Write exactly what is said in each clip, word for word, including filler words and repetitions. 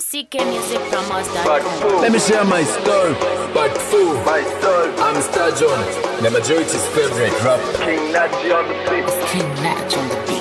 C K Music Promos. Let me share my story. But fool, my story. I'm Star John, the majority's favorite rapper. King Natchi on the beat. King Natch on the beat.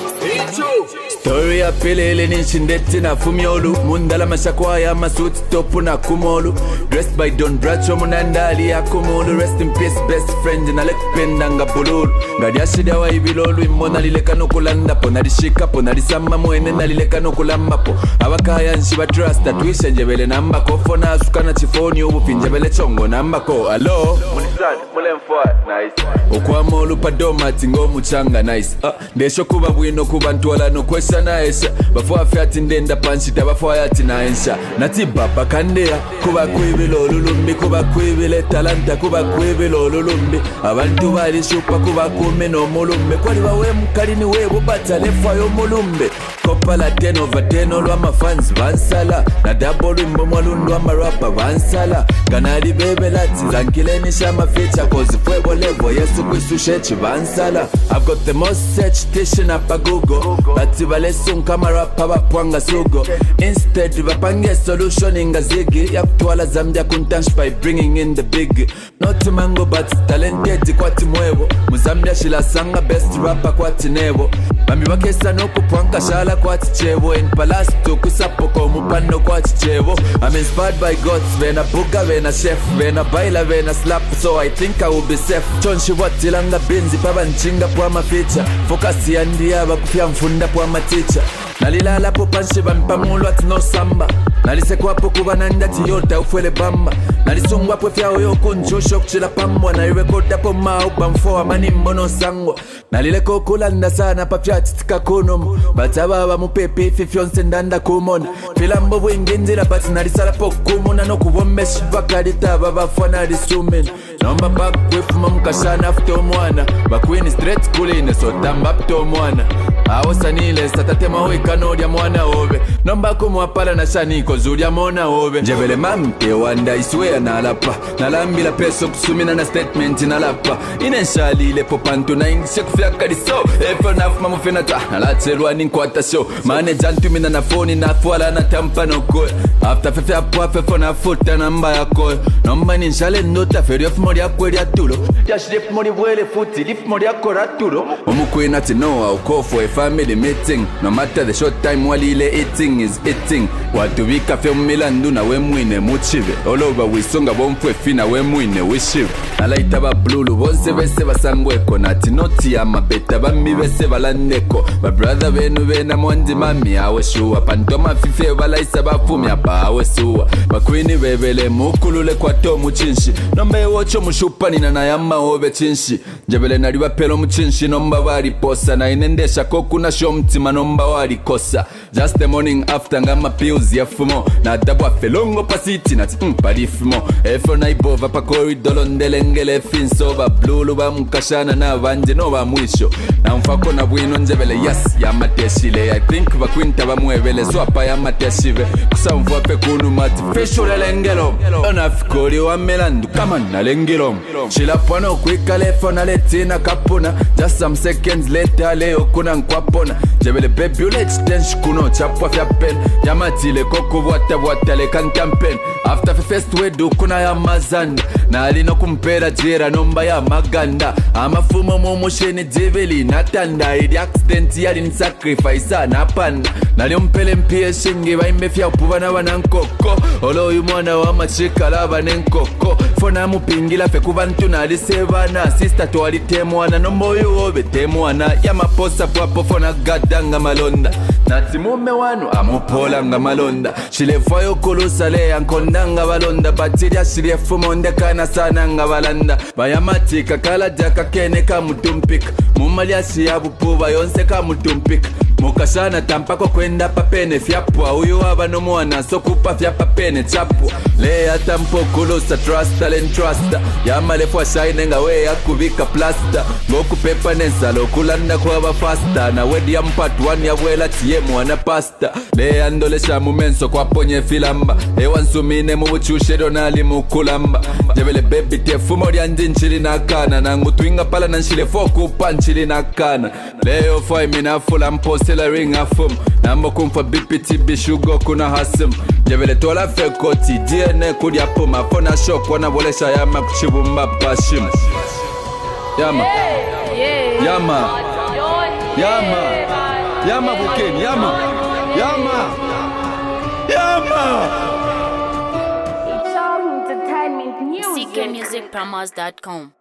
Story ya pelele ninshindeti na fumyolu Mundala mashakwaya masuti topu na kumolu Dressed by Don Bracho munandali ya kumulu Rest in peace best friend na lekupenda nga bululu Ngadi ashida wa ibilolu imona lileka nukulanda po Nalishika po nalisama mwene na lileka nukulamba po Awakaya nshiba trust atuisha njebele namba ko Fona asukana chifoni ubu pinjebele chongo namba ko Alo Munisani, mulemfwa, nice. Okwa molu padoma tingo muchanga nice ah, Ndesho kuba bwino kuba ntwala no kwesha naesha Bafwa fiati ndenda panchita bafwa yati naensha Nati baba kandea kuba kwibilo lulumbi Kuba kwibile talanta kuba kwibilo lulumbi Abantu bali shupa kuba kumeno mulumbe Kwali wawe mkali ni webu bata lefa yo mulumbe Kopa la ten over ten olwa mafans vansala Na dabo lumbo mwalundu wa marapa vansala Kanali bebe lati zankileni shama feature Cause fuego levo yesu kwisushechi vansala I've got the most search station up a Google Bati valesun kama rapa bapwanga sugo Instead vapange solution inga zigi Yakutuala zambia kuntansh by bringing in the big Not mango but talented kwa timwevo Muzambia shila sanga best rapper kwa tinevo Mami wakesa no kupwanka shala kwa tichevo En palasto kusapo kwa mupano kwa tichevo I'm inspired by gods Vena buga vena chef Vena baila vena slap So I think I will be safe Chonshi watilanga binzi Paba nchinga kwa maficha Focus ya ndiaba kufia mfunda kwa maticha Nalilala po panshi vampamulu ati no samba Nalisekwa po kuba nandati yota ufwele bamba Nalisungwa po fya oyo kunchusho kuchila pambwa Nalirekoda po maupa mfoa mani mbono sangwa Nalileko kulanda sana pa fya titika kunumu Bataba mupepe fifyonse ndanda kumona Filambo bwinginzira bati nalisala po kumuna No kubomeshi bakalita babafwa nalisumen Nomba back with mamukashana after mwana Bakwini straight kuline so tamba pto mwana Awosanile satatema wika nodya mwana obe Nomba kumwapala na shaniko zurya mona obe Njebele mamke wanda iswea nalapa Nalambila peso kusumina na statement nalapa Inenshalile popantu na ingishe kufyaka diso Efe nafu mamufena ta Nalatselwa ninkwata show Mane jantumina na phone na fuala na tampa no koe After fefe apwa fefo na futa namba ya koe Nomba ninshale nota feri of mori akweli atulo Yashirif mori wele futi lif mori akora atulo Omukwe nati no au call for a family meeting No matter the short time walile eating is eating Watu wika fe umilandu na we mwine muchive All over wisonga bomfwe fina we mwine wishive Nalaita ba blulu bonse vese basangweko Nati noti ya mabeta bambi vese balandeko Ba brother venu vena mwandi mami awe shuwa Pantoma fife balaisa bafumi apa awe suwa Bakwini bebele mukulule kwa to muchinshi Nombe wocho mushupani na nayama obe chinshi Jebele nariwa pelo muchinshi nomba wari posa Na inendesha koku na shomtima nomba wari kosa Just the morning after ngama pills ya fumo Na dabwa felongo pasiti nati mm, parifimo Efo na ibova pa corridor ndelengele finso Ba blulu ba mkashana na vanje no ba mwisho Na mfako na bwino njebele yes ya mateshile I think ba kwinta ba mwevele swapa ya mateshive Kusa mfwape kunu mati fisho lelengelo Ona fikori wa melandu kama na lengelo Shila pwano kwika lefo na letina kapuna Just some seconds later leo kuna nkwapona Jebele baby ulech tensh kuno chapwa fya pen Yamatile koko wata wata le kantampen After the first wedu kuna ya mazanda Na alino kumpera jera nomba ya maganda Amafumo mumusheni jivili natanda Ili accident yali ni sacrifice na panda Nali umpele mpie shingi Waime fya upuvana wanankoko Olo yu mwana wa machika lava nenkoko Fona mupingila fe kuvantu na alisevana Sister to alitemuana nombo yu obe temuana Yamaposa pwapo fona gadanga malonda Nati mume wanu amupola nga malonda Shilefayo kulusa le ankonda nga balonda Batiria shilefu monde kana sana nga balanda Bayamatika kala jaka kene ka mutumpika Mumali ashiyabu puba yonse ka mutumpika Mukashana tampako kwenda papene fyapwa Uyu waba no mwana so kupa fyapa pene chapwa Lea tampo kulusa trusta len trusta Yamalefwa shine nga we ya kubika plasta Goku pepa nensalo kulanda kwa ba fasta Na wedi ya mpatu wani ya wela tiye mwana pasta Lea ndole shamu menso kwa ponye filamba Ewa nsumine mubuchushe donali mukulamba Jebele baby tefu mori andi nchili nakana Nangu tuinga pala na nchile foku pa nchili nakana Leo fwa imina fula mpose tela ring afum Namo kumfa B P T B shugo kuna hasim Jevele tola fekoti D N A kudi apuma Fona shock wana bolesha yama kuchibumba pashim Yama Yama Yama Yama Buken Yama Yama Yama C K music promos dot com